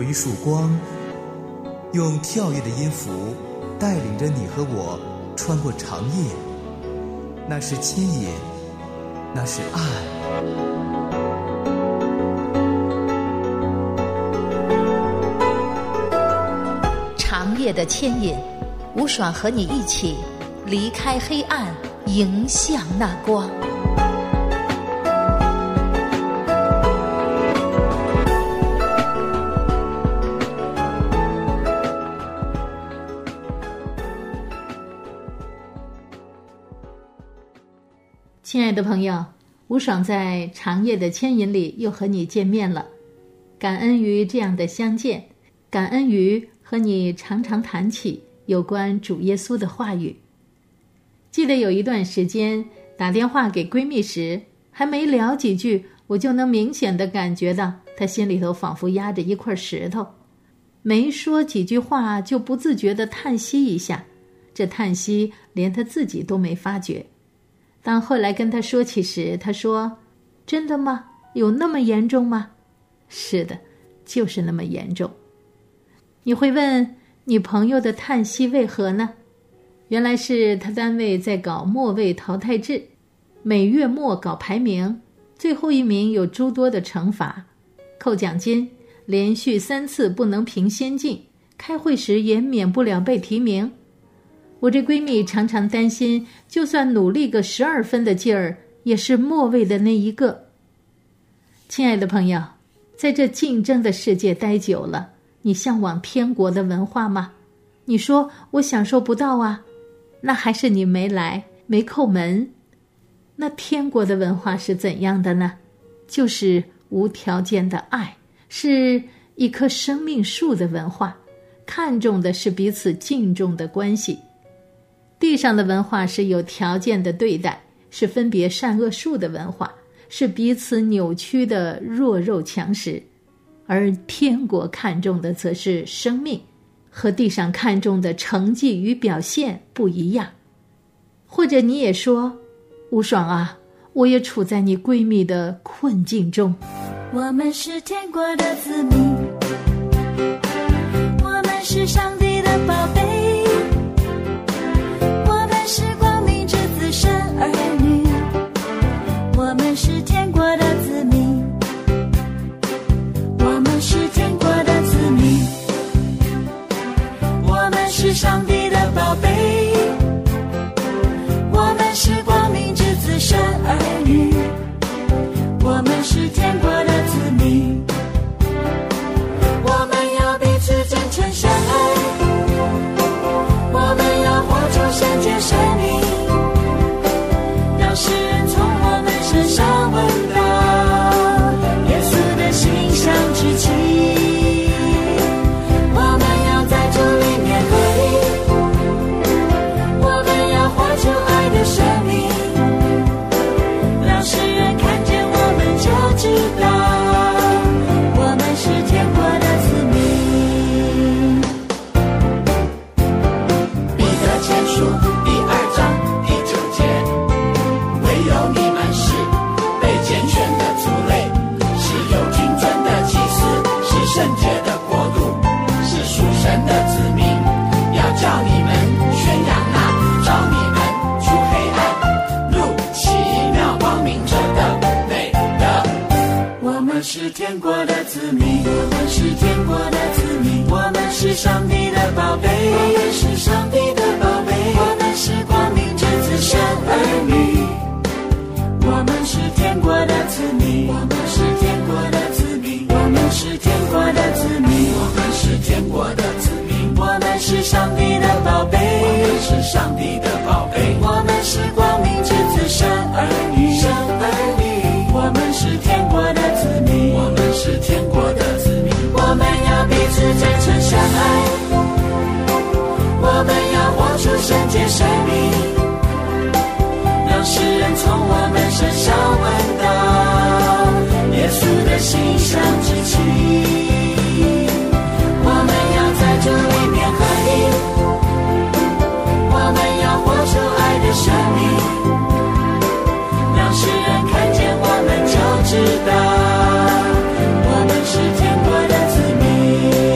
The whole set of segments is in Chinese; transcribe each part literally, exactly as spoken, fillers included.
一束光，用跳跃的音符带领着你和我穿过长夜。那是牵引，那是爱。 长夜的牵引，吴爽和你一起离开黑暗，迎向那光。 亲爱的朋友，吴爽在长夜的牵引里又和你见面了，感恩于这样的相见，感恩于和你常常谈起有关主耶稣的话语。记得有一段时间打电话给闺蜜时，还没聊几句，我就能明显地感觉到她心里头仿佛压着一块石头，没说几句话就不自觉地叹息一下，这叹息连她自己都没发觉。当后来跟她说起时，她说：真的吗？有那么严重吗？是的，就是那么严重。你会问，你朋友的叹息为何呢？原来是他单位在搞末位淘汰制，每月末搞排名，最后一名有诸多的惩罚，扣奖金，连续三次不能评先进，开会时也免不了被提名。我这闺蜜常常担心，就算努力个十二分的劲儿，也是末位的那一个。亲爱的朋友，在这竞争的世界待久了，你向往天国的文化吗？你说我享受不到啊，那还是你没来，没叩门。那天国的文化是怎样的呢？就是无条件的爱，是一棵生命树的文化，看重的是彼此敬重的关系。地上的文化是有条件的对待，是分别善恶树的文化，是彼此扭曲的弱肉强食。而天国看重的则是生命，和地上看重的成绩与表现不一样。或者你也说，吴爽啊，我也处在你闺蜜的困境中。 我们是天国的子民，我们是上帝的宝贝，我们是光明之子神儿女，我们是天国的子民，我们是天国的子民，我们是上帝的宝贝，我们是光明之子神儿女，我们是天国的子民，我们要彼此真诚相爱，我们要活出圣洁生命，让世人从我们身上闻到耶稣的馨香之气。我们要在主里面合一，我们要活出爱的生命，让世人看见我们就知道我们是天国的子民。 彼得前书第二章第九节，唯有你们是被拣选的族类，是有君尊的祭司，是圣洁的国度，是属神的子民，要叫你们宣扬那召你们出黑暗入奇妙光明者的美德。 我们是天国的子民，我们是天国的子民，我们是上帝的宝贝，我们是上帝的宝贝，我们是光明之子神儿女，我们是天国的子民，我们是天国的子民，我们是天国的子民， 我们是天国的子民， 我们是上帝的宝贝， 我们是上帝的宝贝， 我们是光明之子神儿女， 神儿女， 我们是天国的子民， 我们是天国的子民， 我们要彼此真诚相爱，我们要活出圣洁生命，让世人从我们身上闻到耶稣的馨香之气。我们要在主里面合一，我们要活出爱的生命，让世人看见我们就知道我们是天国的子民。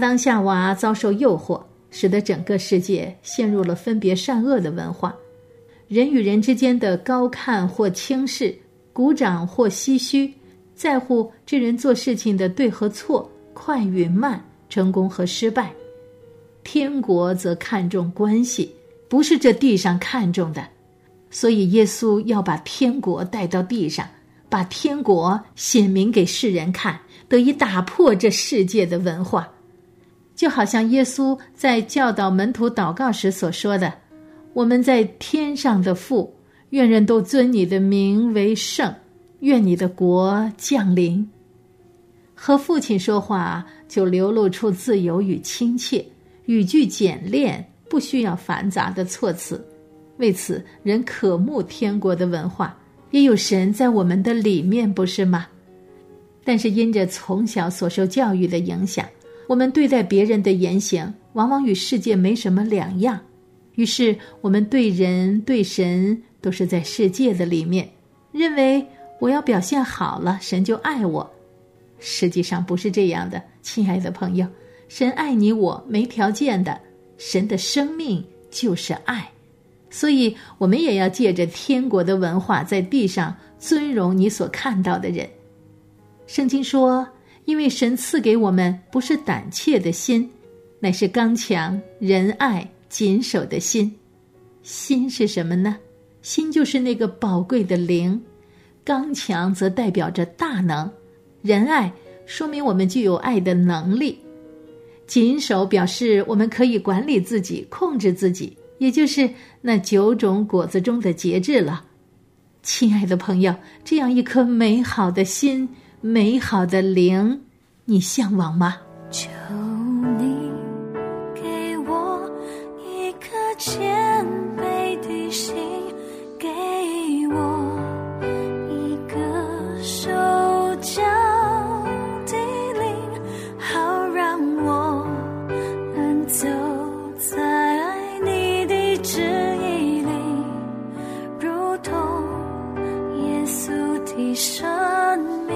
当夏娃遭受诱惑，使得整个世界陷入了分别善恶的文化。人与人之间的高看或轻视，鼓掌或唏嘘，在乎这人做事情的对和错，快与慢，成功和失败。天国则看重关系，不是这地上看重的。所以耶稣要把天国带到地上，把天国显明给世人看，得以打破这世界的文化。就好像耶稣在教导门徒祷告时所说的，我们在天上的父，愿人都尊你的名为圣，愿你的国降临。和父亲说话就流露出自由与亲切，语句简练，不需要繁杂的措辞。为此人渴慕天国的文化，也有神在我们的里面，不是吗？但是因着从小所受教育的影响，我们对待别人的言行往往与世界没什么两样，于是我们对人对神都是在世界的里面，认为我要表现好了，神就爱我。实际上不是这样的，亲爱的朋友，神爱你我没条件的，神的生命就是爱。所以我们也要借着天国的文化，在地上尊荣你所看到的人。圣经说，因为神赐给我们不是胆怯的心，乃是刚强、仁爱、谨守的心。心是什么呢？心就是那个宝贵的灵。刚强则代表着大能，仁爱说明我们具有爱的能力，谨守表示我们可以管理自己，控制自己，也就是那九种果子中的节制了。亲爱的朋友，这样一颗美好的心，美好的灵，你向往吗？ 求你给我一颗谦卑的心，给我一个受教的灵，好让我能走在你的旨意里，如同耶稣的生命。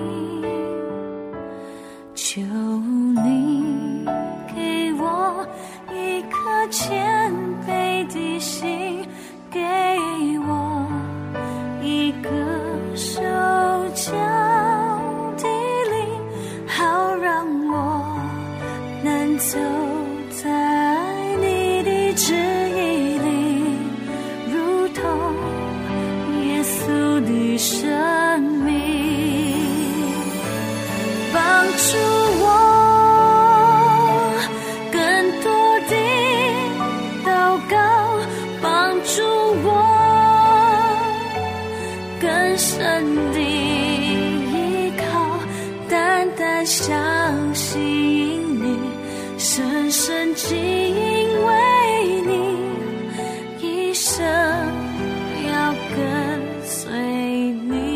求你给我一颗谦卑的心，给我一个受教的灵，好让我能走在你的旨意里，如同耶稣的生命。帮助我更多地祷告，帮助我更深地依靠，单单相信你，深深敬畏你，一生要跟随你。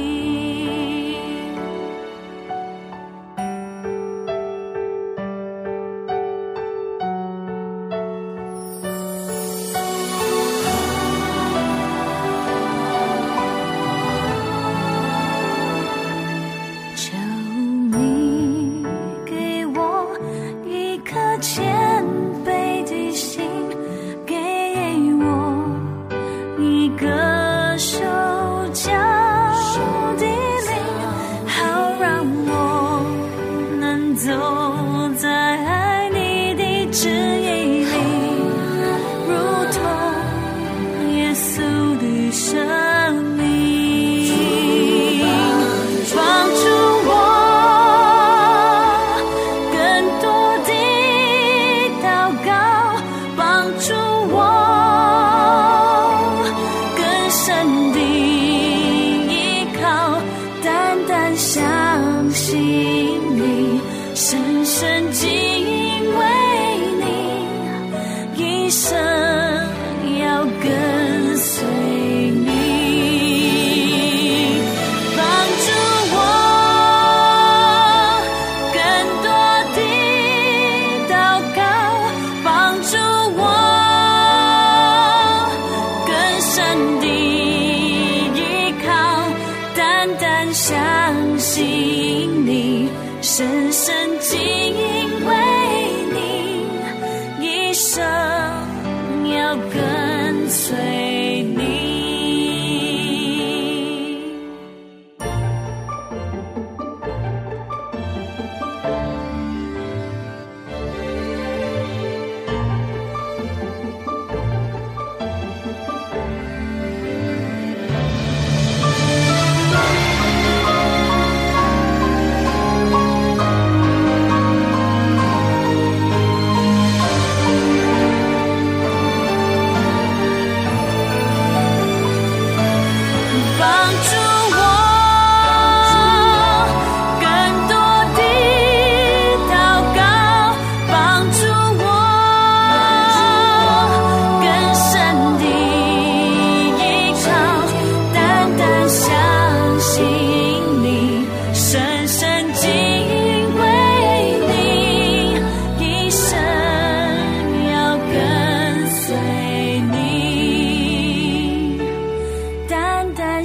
相信你，深深敬畏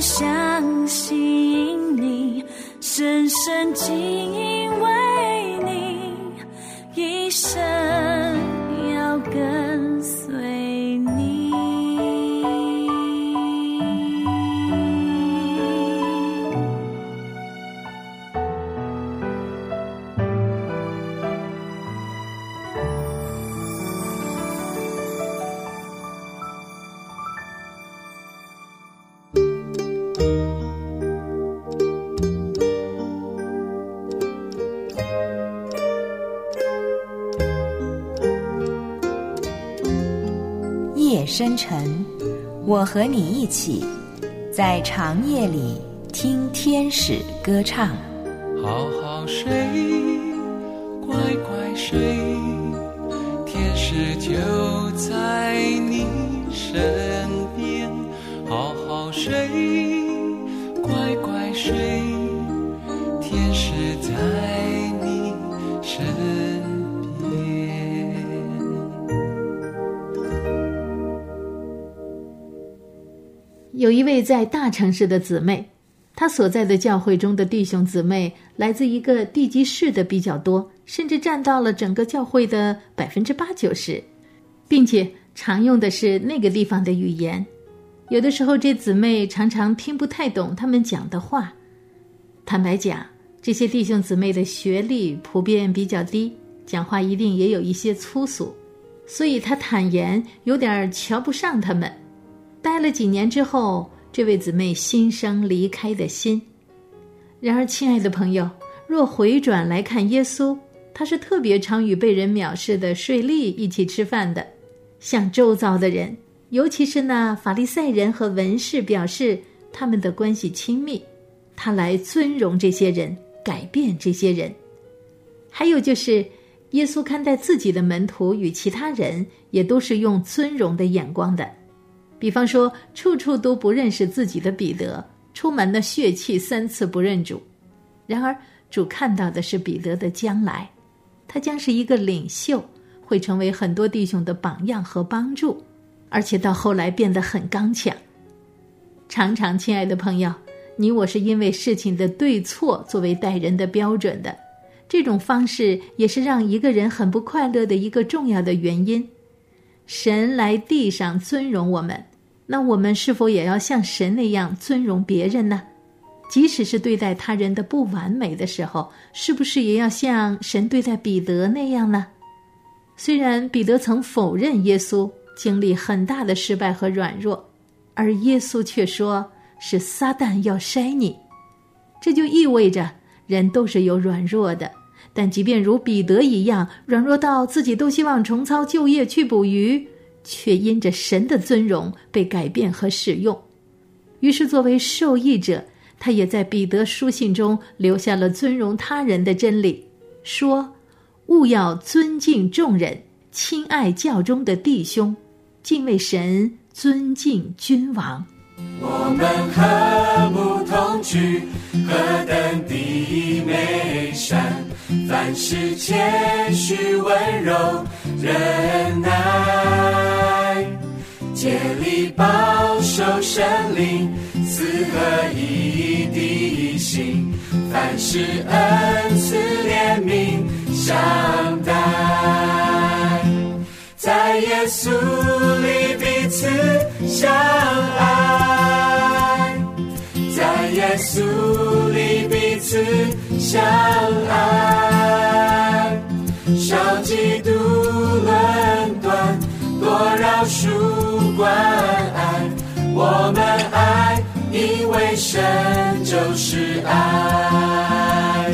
相信你，深深敬畏你，一生要跟随你。 夜深沉，我和你一起在长夜里听天使歌唱。 好好睡，乖乖睡，天使就在你身边。好好睡，乖乖睡，天使在你身边。 有一位在大城市的姊妹，她所在的教会中的弟兄姊妹来自一个地级市的比较多，甚至占到了整个教会的百分之八九十，并且常用的是那个地方的语言。有的时候这姊妹常常听不太懂他们讲的话。坦白讲，这些弟兄姊妹的学历普遍比较低，讲话一定也有一些粗俗，所以她坦言有点瞧不上他们。待了几年之后，这位姊妹心生离开的心。然而亲爱的朋友，若回转来看耶稣，他是特别常与被人藐视的税吏一起吃饭的，向周遭的人，尤其是那法利赛人和文士表示他们的关系亲密，他来尊荣这些人，改变这些人。还有就是耶稣看待自己的门徒与其他人也都是用尊荣的眼光的。比方说处处都不认识自己的彼得，充满了血气，三次不认主。然而主看到的是彼得的将来，他将是一个领袖，会成为很多弟兄的榜样和帮助，而且到后来变得很刚强。常常亲爱的朋友，你我是因为事情的对错作为待人的标准的，这种方式也是让一个人很不快乐的一个重要的原因。神来地上尊荣我们，那我们是否也要像神那样尊荣别人呢？即使是对待他人的不完美的时候，是不是也要像神对待彼得那样呢？虽然彼得曾否认耶稣，经历很大的失败和软弱，而耶稣却说是撒旦要筛你。这就意味着人都是有软弱的，但即便如彼得一样软弱到自己都希望重操旧业去捕鱼，却因着神的尊荣被改变和使用。于是作为受益者，他也在彼得书信中留下了尊荣他人的真理，说务要尊敬众人，亲爱教中的弟兄，敬畏神，尊敬君王。 我们和睦同居，何等的美善，凡事谦虚温柔忍耐，竭力保守圣灵四合一的心，凡事恩慈怜悯相待，在耶稣里彼此相爱，在耶稣里彼此相爱，少嫉妒论断，多饶恕关爱，我们爱，因为神就是爱。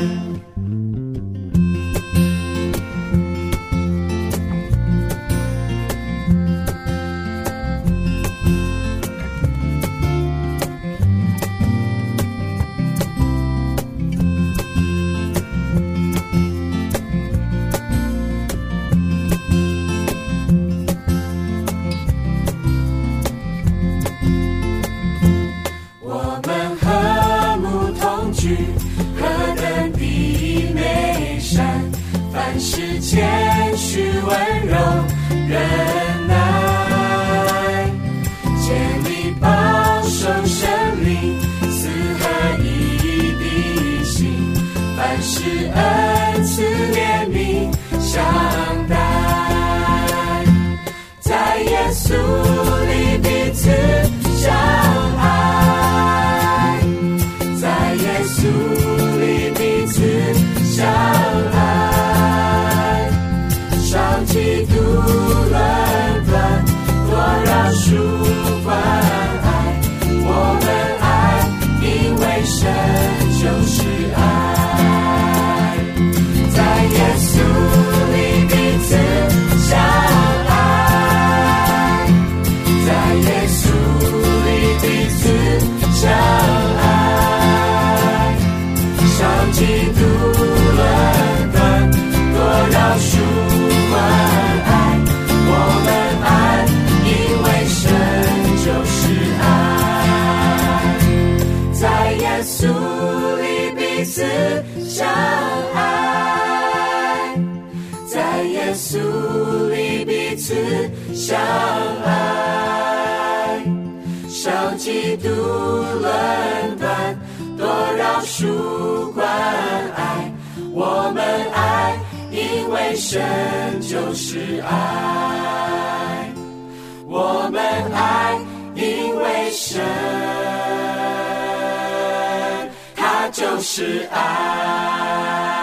谦虚温柔忍耐，竭力保守圣灵是恩慈怜悯相待，在耶稣里彼此相爱，在耶稣里彼此相爱，上基督论断，多饶恕关爱，我们爱，因为神就是爱，在耶稣里彼此相爱，在耶稣里彼此相爱，上基督论断，多饶恕关爱，我们爱，因为神就是爱，在耶稣里彼此相爱，在耶稣里彼此相爱，上基督论断，多饶恕关爱，我们爱，因为神就是爱，我们爱，因为神他就是爱。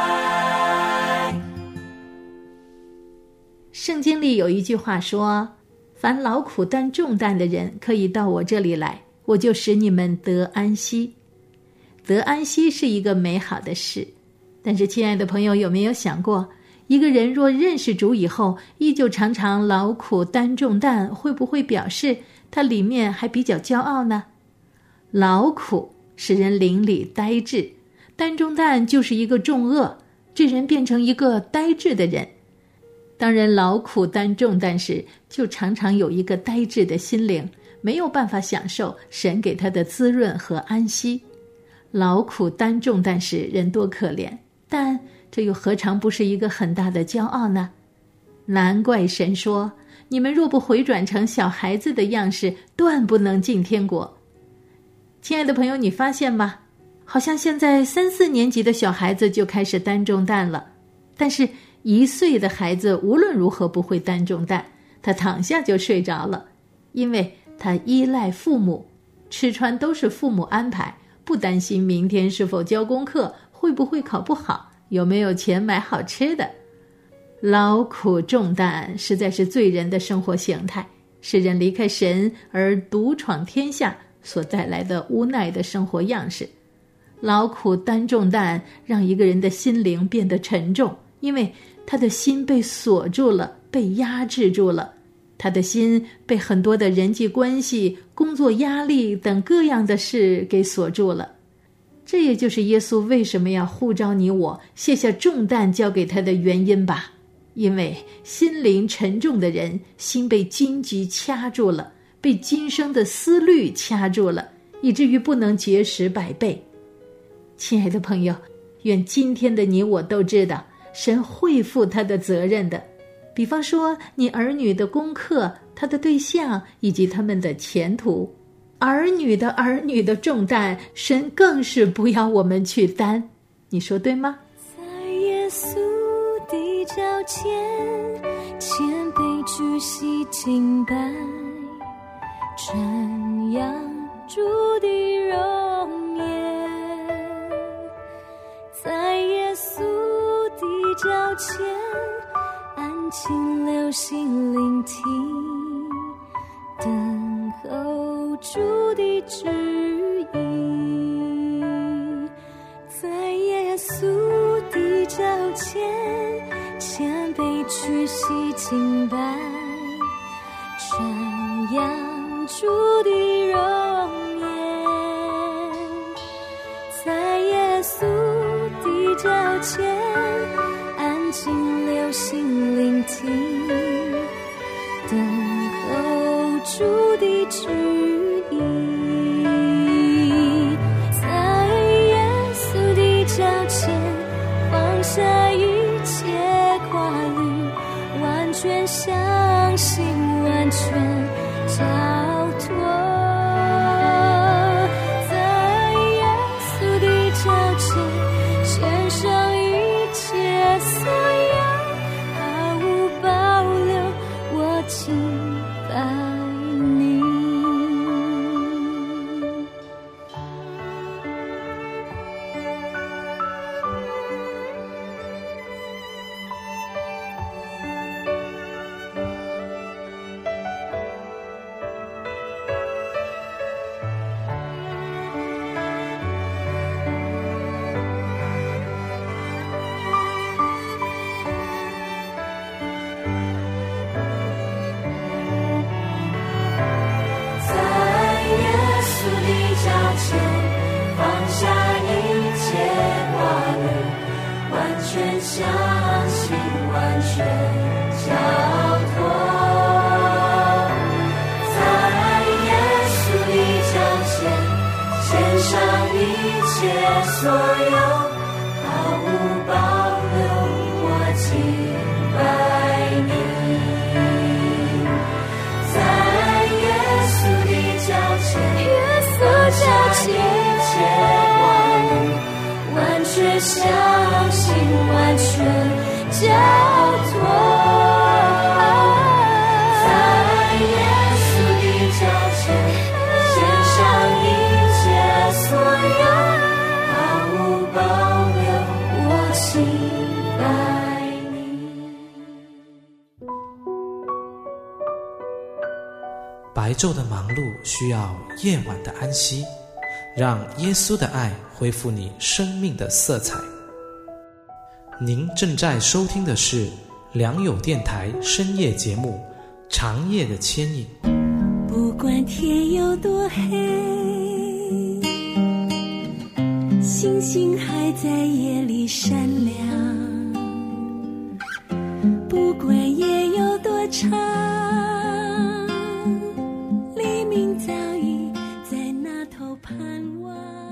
圣经里有一句话说，凡劳苦担重担的人可以到我这里来，我就使你们得安息。得安息是一个美好的事，但是亲爱的朋友，有没有想过，一个人若认识主以后依旧常常劳苦担重担，会不会表示他里面还比较骄傲呢？劳苦使人灵里呆滞，担重担就是一个重恶，这人变成一个呆滞的人。当人劳苦担重担时，就常常有一个呆滞的心灵，没有办法享受神给他的滋润和安息。劳苦担重担时，人多可怜，但这又何尝不是一个很大的骄傲呢？难怪神说，你们若不回转成小孩子的样式，断不能进天国。亲爱的朋友，你发现吗？好像现在三四年级的小孩子就开始担重担了，但是一岁的孩子无论如何不会担重担，他躺下就睡着了，因为他依赖父母，吃穿都是父母安排，不担心明天是否交功课，会不会考不好，有没有钱买好吃的。劳苦重担实在是罪人的生活形态，是人离开神而独闯天下所带来的无奈的生活样式。劳苦担重担让一个人的心灵变得沉重，因为他的心被锁住了，被压制住了，他的心被很多的人际关系、工作压力等各样的事给锁住了。这也就是耶稣为什么要呼召你我卸下重担交给他的原因吧。因为心灵沉重的人，心被荆棘掐住了，被今生的思虑掐住了，以至于不能结实百倍。亲爱的朋友，愿今天的你我都知道，神会负他的责任的。比方说你儿女的功课，他的对象以及他们的前途，儿女的儿女的重担，神更是不要我们去担。你说对吗？ 在耶稣的脚前，谦卑屈膝敬拜，瞻仰主的容颜，在耶稣的脚前，安静留心聆听，等候主的旨意，在耶稣的脚前，谦卑屈膝敬拜，瞻仰主的容颜，在耶稣的脚前，安静留心聆听，等候主的旨意，在耶稣的脚前，放下一切挂虑，完全相切所有，毫无保留，我敬拜你。在耶稣的脚前，耶稣脚前，一切光荣，完全相信，完全交托。在耶稣的脚前，献上一切所有，毫无保留，我敬拜你。 白昼的忙碌需要夜晚的安息，让耶稣的爱恢复你生命的色彩。您正在收听的是良友电台深夜节目《长夜的牵引》。 不管天有多黑，星星还在夜里闪亮。不管夜有多长，黎明早已在那头盼望。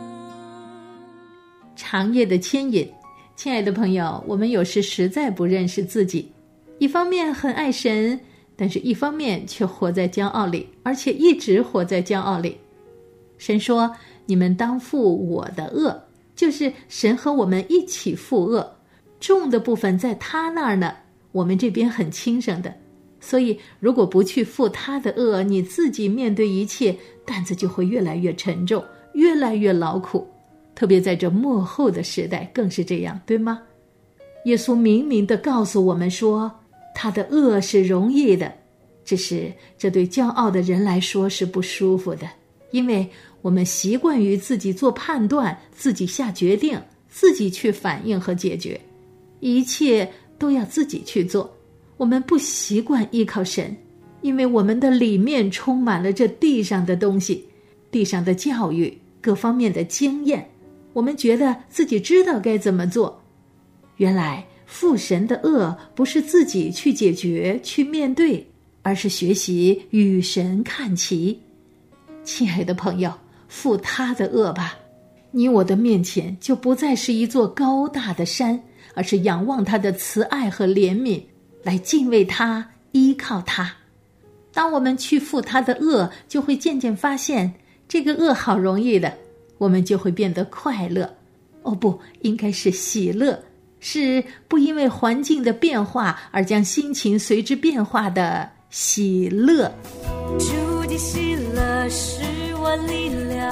长夜的牵引，亲爱的朋友，我们有时实在不认识自己，一方面很爱神，但是一方面却活在骄傲里，而且一直活在骄傲里。神说，你们当负我的恶，就是神和我们一起负恶，重的部分在他那儿呢，我们这边很轻省的。所以如果不去负他的恶，你自己面对一切，担子就会越来越沉重，越来越劳苦。特别在这末后的时代更是这样，对吗？耶稣明明地告诉我们说，他的恶是容易的，只是这对骄傲的人来说是不舒服的，因为我们习惯于自己做判断，自己下决定，自己去反应和解决，一切都要自己去做。我们不习惯依靠神，因为我们的里面充满了这地上的东西，地上的教育，各方面的经验，我们觉得自己知道该怎么做。原来负神的恶不是自己去解决去面对，而是学习与神看齐。亲爱的朋友，负他的恶吧，你我的面前就不再是一座高大的山，而是仰望他的慈爱和怜悯，来敬畏他，依靠他。当我们去负他的恶，就会渐渐发现这个恶好容易的，我们就会变得快乐。哦不，应该是喜乐，是不因为环境的变化而将心情随之变化的喜乐。 主的喜乐是我力量，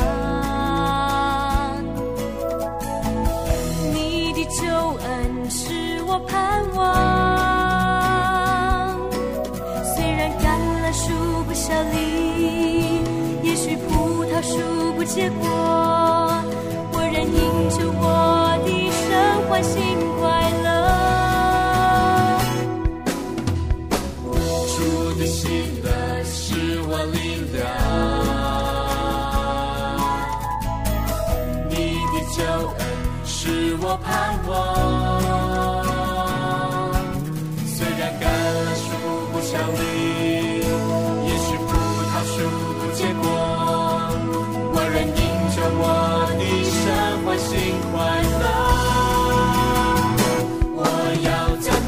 你的救恩是我盼望。虽然橄榄树不效力，也许葡萄树不结果，我仍因着我的神欢欣快乐。 主的喜乐是我力量，你的救恩是我盼望。虽然橄榄树不效力，也许葡萄树不结果，我仍因着我的神欢欣快乐。我要赞美，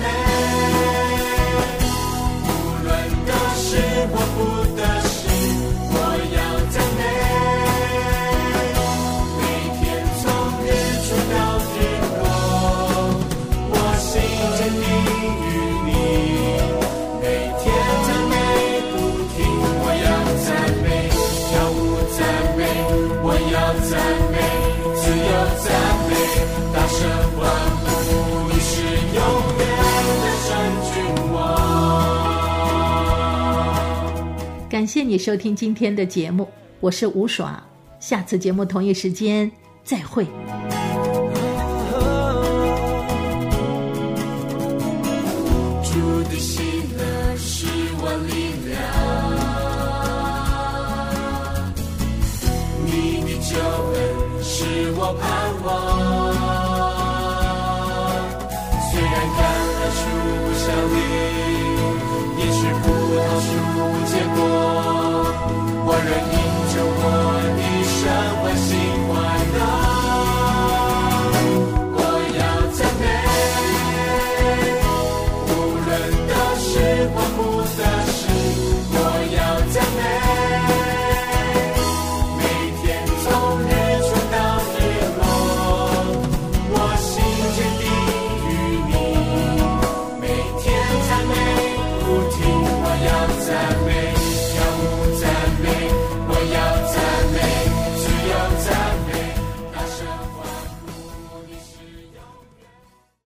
无论得失或不得失，我要赞美。每天从日出到日落，我心坚定于你。每天赞美不停，我要赞美，跳舞赞美，我要赞美，自由赞美，大声欢呼，你是永远的神君王。 感谢你收听今天的节目，我是吴爽，下次节目同一时间再会。 主的喜乐是我力量，你的救恩是我盼望。虽然橄榄树不效力，也许葡萄树不结果，我仍因